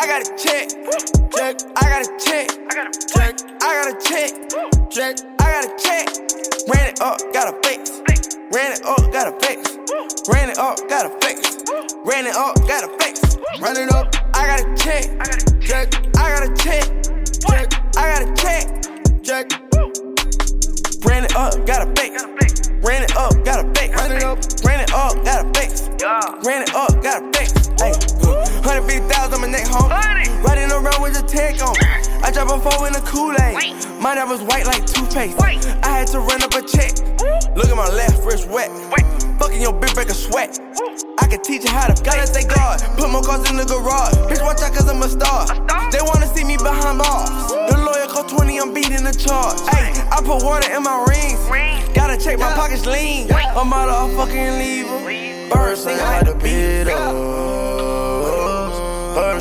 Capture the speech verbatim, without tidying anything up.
I got a check. Check. I got a check. I got a check. I got a check. Check. I got a check. Ran it up, got a fix. Ran it up, got a fix. Ran it up, got a fix. Ran it up, got a fix. Run it up, I got a check. I got a check. I got a check. Check. I got a check. Check. Ran it up, got a fix. Ran it up, got a fix. Ran it up, ran it up, got a fix. Ran it up, got a fix. Hey, one hundred fifty thousand on my neck, home. Riding around with a tech on. I drop a four in a Kool-Aid. Mine that was white like toothpaste. I had to run up a check. Look at my left wrist wet. Fucking your bitch break a sweat. I can teach you how to gotta stay guard. Put more cars in the garage. Bitch, watch out cause I'm a star. They wanna see me behind bars. The lawyer called twenty, I'm beating the charge. Ay, I put water in my rings. Gotta check my pockets lean. I'm out of fucking leave. Bird sing, I had to beat up.